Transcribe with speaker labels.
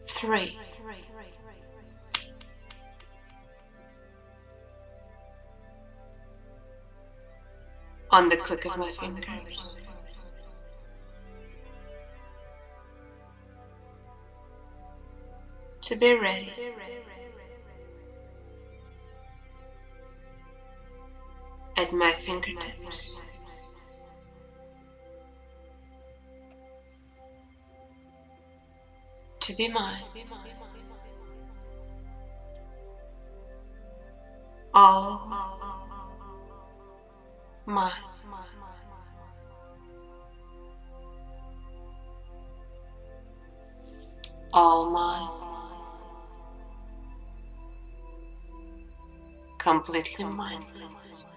Speaker 1: 3. On the click of my fingers. To be ready. At my fingertips. To be mine. All mine. All mine. Completely mindless.